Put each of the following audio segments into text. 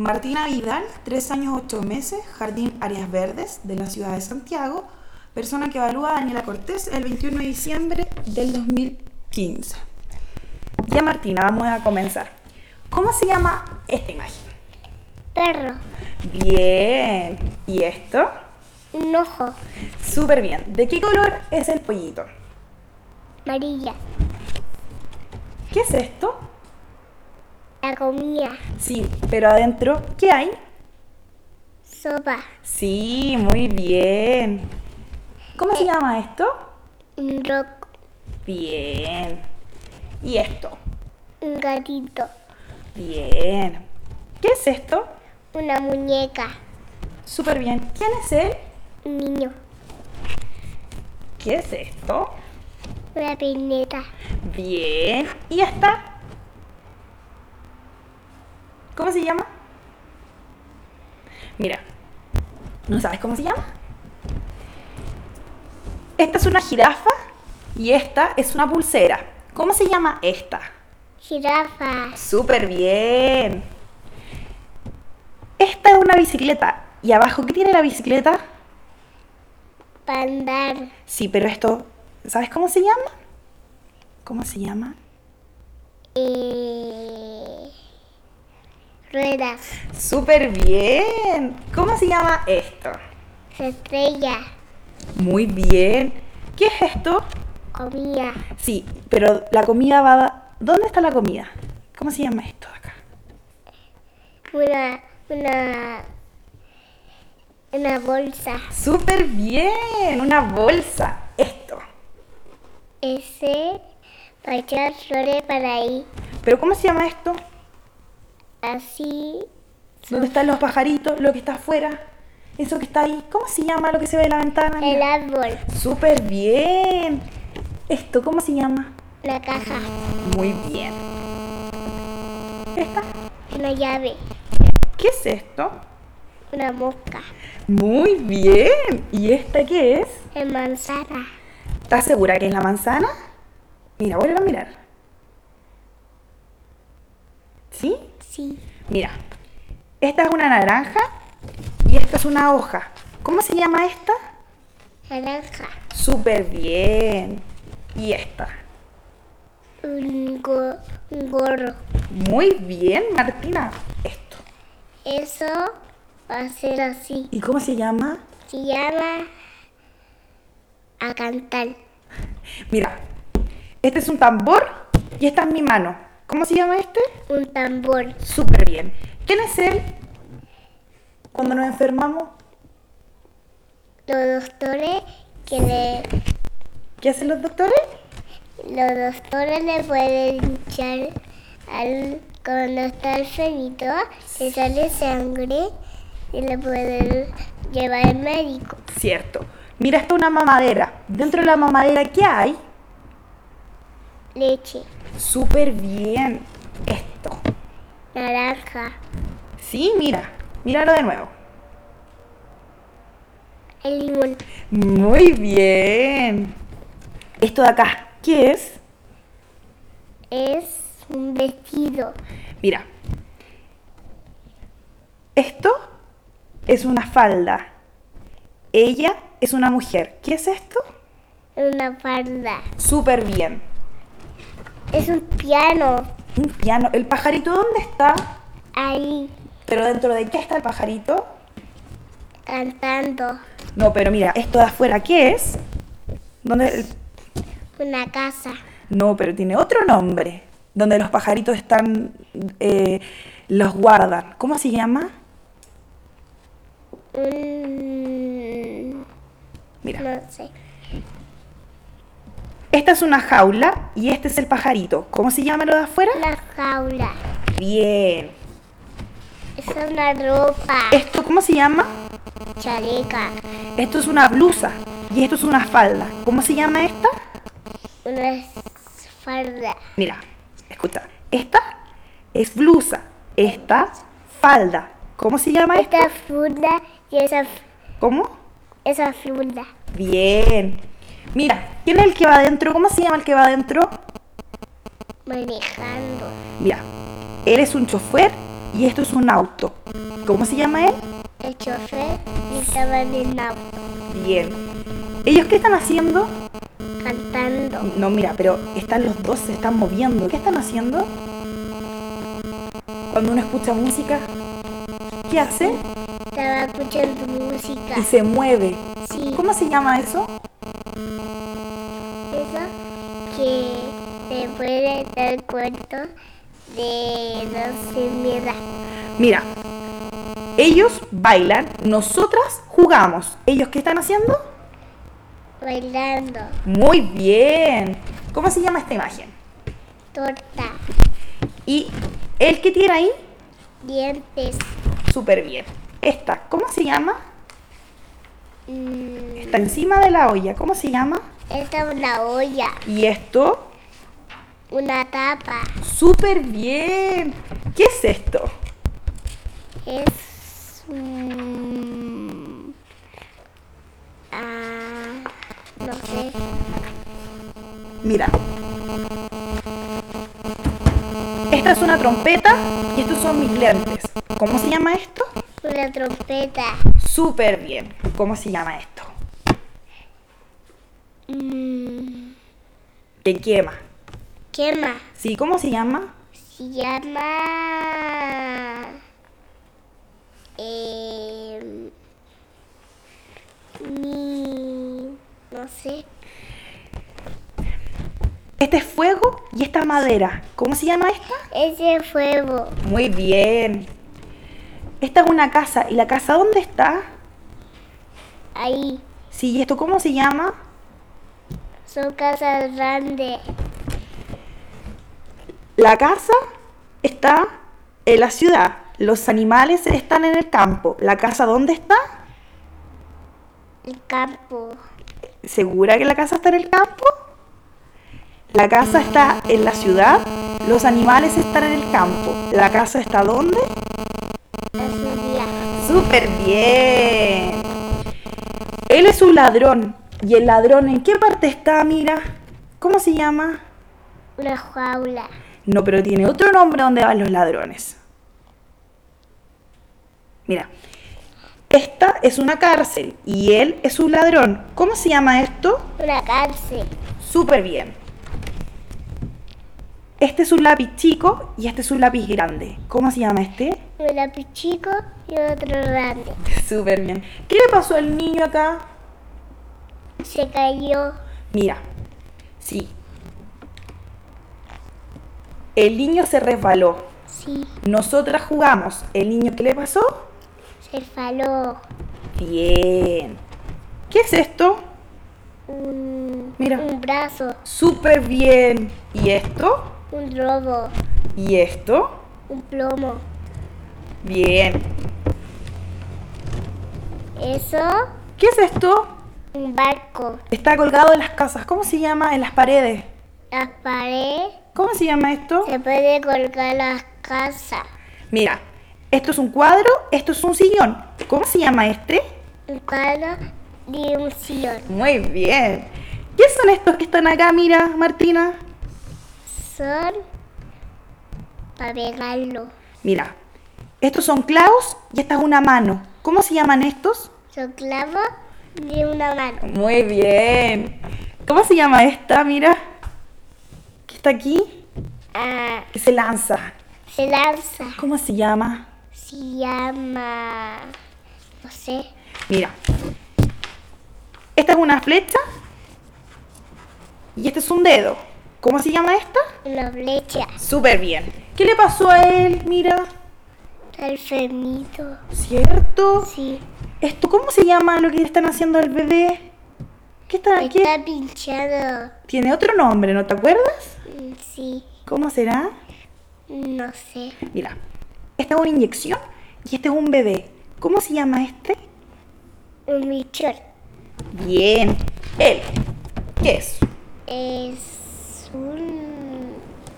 Martina Vidal, 3 años 8 meses, Jardín Áreas Verdes de la ciudad de Santiago. Persona que evalúa a Daniela Cortés el 21 de diciembre del 2015. Ya Martina, vamos a comenzar. ¿Cómo se llama esta imagen? Perro. Bien. ¿Y esto? Un ojo. Súper bien. ¿De qué color es el pollito? Amarilla. ¿Qué es esto? La comida. Sí, pero adentro, ¿qué hay? Sopa. Sí, muy bien. ¿Cómo se llama esto? Un rock. Bien. ¿Y esto? Un gatito. Bien. ¿Qué es esto? Una muñeca. Súper bien. ¿Quién es él? Un niño. ¿Qué es esto? Una peineta. Bien. ¿Y esta? ¿Cómo se llama? Mira. ¿No sabes cómo se llama? Esta es una jirafa y esta es una pulsera. ¿Cómo se llama esta? Jirafa. Súper bien. Esta es una bicicleta. ¿Y abajo qué tiene la bicicleta? Para andar. Sí, pero esto, ¿sabes cómo se llama? ¿Cómo se llama? Ruedas. Súper bien. ¿Cómo se llama esto? Estrella. Muy bien. ¿Qué es esto? Comida. Sí, pero la comida va... ¿Dónde está la comida? ¿Cómo se llama esto de acá? Una bolsa. Súper bien. Una bolsa. Esto. Ese para echar flores para ahí. ¿Pero cómo se llama esto? Así. ¿Dónde están los pajaritos? Lo que está afuera. Eso que está ahí. ¿Cómo se llama lo que se ve en la ventana? El Mira. árbol. Súper bien. Esto, ¿cómo se llama? Una caja. Muy bien. ¿Esta? Una llave. ¿Qué es esto? Una mosca. Muy bien. ¿Y esta qué es? En manzana. ¿Estás segura que es la manzana? Mira, vuelve a mirar. ¿Sí? Sí. Mira. Esta es una naranja y esta es una hoja. ¿Cómo se llama esta? Naranja. Súper bien. ¿Y esta? Un gorro. Muy bien, Martina. Esto. Eso va a ser así. ¿Y cómo se llama? Se llama a cantar. Mira, este es un tambor y esta es mi mano. ¿Cómo se llama este? Un tambor. Súper bien. ¿Quién es él? Cuando nos enfermamos, Los doctores ¿qué hacen los doctores? le pueden echar cuando está enfermito, le sale sangre y le pueden llevar al médico. Cierto. Mira, esta es una mamadera. Dentro de la mamadera, ¿qué hay? Leche. Súper bien. Esto. Naranja. Sí, mira. Míralo de nuevo. El limón. Muy bien. Esto de acá, ¿qué es? Es un vestido. Mira. Esto es una falda. Ella es una mujer. ¿Qué es esto? Una falda. Súper bien. Es un piano. Un piano. ¿El pajarito dónde está? Ahí ¿Pero dentro de qué está el pajarito? cantando. No, pero mira, esto de afuera, ¿qué es? ¿Dónde? Una casa. No, pero tiene otro nombre. Donde los pajaritos están, los guardan. ¿Cómo se llama? Mira, No sé. esta es una jaula y este es el pajarito. ¿Cómo se llama lo de afuera? Una jaula. Bien. Es una ropa. ¿Esto cómo se llama? Chaleca. Esto es una blusa y esto es una falda. ¿Cómo se llama esta? Una falda. Mira, escucha. Esta es blusa. Esta, falda. ¿Cómo se llama esta? Esta funda y ¿Cómo? esa funda. Bien. Mira, ¿quién es el que va adentro? ¿Cómo se llama el que va adentro? Manejando. Mira, él es un chofer Y esto es un auto. ¿Cómo se llama él? El chofer estaba en el auto Bien. ¿Ellos qué están haciendo? cantando. No, mira, pero están los dos, se están moviendo. ¿Qué están haciendo? Cuando uno escucha música, ¿qué hace? Estaba escuchando música. Y se mueve. Sí, ¿Cómo se llama eso? eso que se puede dar cuenta de no se mira. Mira, ellos bailan, nosotras jugamos. ¿Ellos qué están haciendo? Bailando. Muy bien. ¿Cómo se llama esta imagen? Torta. ¿Y él qué tiene ahí? Dientes. Súper bien. Esta, ¿cómo se llama? Mm, Está encima de la olla. ¿Cómo se llama? esta es una olla. Y esto, Una tapa. súper bien. ¿Qué es esto? Es no sé. Mira. Esta es una trompeta y estos son mis lentes. ¿Cómo se llama esto? Una trompeta. Súper bien. ¿Cómo se llama esto? Te quema. Quema. Sí, ¿cómo se llama? Se llama no sé. Este es fuego y esta madera. ¿Cómo se llama esta? Ese fuego. Muy bien. Esta es una casa. ¿Y la casa dónde está? Ahí. Sí, ¿y esto cómo se llama? Son casas grandes. La casa está en la ciudad. Los animales están en el campo. ¿La casa dónde está? El campo. ¿Segura que la casa está en el campo? La casa está en la ciudad. Los animales están en el campo. ¿La casa está dónde? La ciudad. ¡Súper bien! Él es un ladrón. ¿Y el ladrón en qué parte está? Mira. ¿Cómo se llama? Una jaula. No, pero tiene otro nombre donde van los ladrones. Mira. Esta es una cárcel y él es un ladrón. ¿Cómo se llama esto? Una cárcel. Súper bien. Este es un lápiz chico y este es un lápiz grande. ¿Cómo se llama este? Un lápiz chico y otro grande. Súper bien. ¿Qué le pasó al niño acá? Se cayó. Mira, sí. El niño se resbaló. Sí. Nosotras jugamos. ¿El niño qué le pasó? Se faló. Bien. ¿Qué es esto? Mira. Un brazo. Súper bien. ¿Y esto? Un robo. ¿Y esto? Un plomo. Bien. Eso. ¿Qué es esto? Un barco. Está colgado en las casas. ¿Cómo se llama? En las paredes. Las paredes. ¿Cómo se llama esto? Se puede colgar las casas. Mira, esto es un cuadro, esto es un sillón. ¿Cómo se llama este? Un cuadro y un sillón. Muy bien. ¿Qué son estos que están acá? Mira, Martina. Son para pegarlo. Mira, estos son clavos y esta es una mano. ¿Cómo se llaman estos? Son clavos de una mano. Muy bien. ¿Cómo se llama esta? Mira. ¿Qué está aquí? Que se lanza. Se lanza. ¿Cómo se llama? Se llama. No sé. Mira. Esta es una flecha y este es un dedo. ¿Cómo se llama esta? Una flecha. Súper bien. ¿Qué le pasó a él? Mira. Está enfermito. ¿Cierto? Sí. ¿Esto cómo se llama lo que le están haciendo al bebé? ¿Qué está aquí? Está pinchado. Tiene otro nombre, ¿no te acuerdas? Sí. ¿Cómo será? No sé. Mira, esta es una inyección y este es un bebé. ¿Cómo se llama este? Un bichón. Bien. Él. ¿Qué es? Es un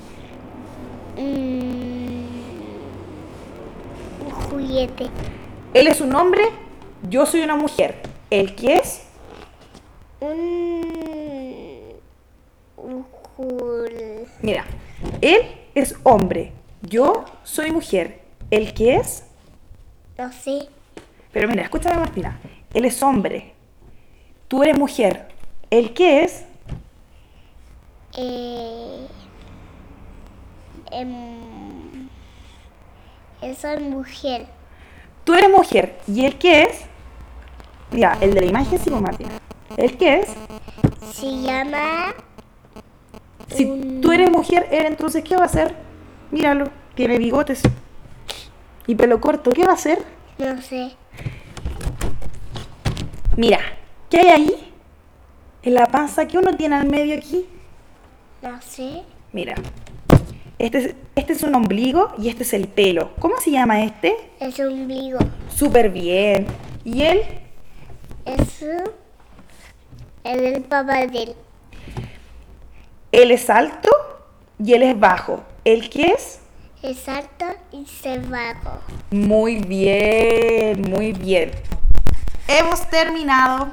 juguete. Él es un hombre, yo soy una mujer. ¿Él qué es? Un jul. Mira, él es hombre, yo soy mujer. ¿El qué es? No sé. Pero mira, escúchame, Martina. Él es hombre. Tú eres mujer. ¿El qué es? Eh, em, Eso es mujer. Tú eres mujer. ¿Y el qué es? Mira, el de la imagen sí, pues, Martina. ¿El qué es? Se llama... Si tú eres mujer, él entonces, ¿qué va a hacer? Míralo, tiene bigotes y pelo corto. ¿Qué va a hacer? No sé. Mira, ¿qué hay ahí? En la panza que uno tiene al medio aquí. No sé. Mira, este es un ombligo y este es el pelo. ¿Cómo se llama este? Es un ombligo. Súper bien. ¿Y él? Es el papá de él. Él es alto y él es bajo. ¿El qué es? Es alto y se bajo. Muy bien, muy bien. Hemos terminado.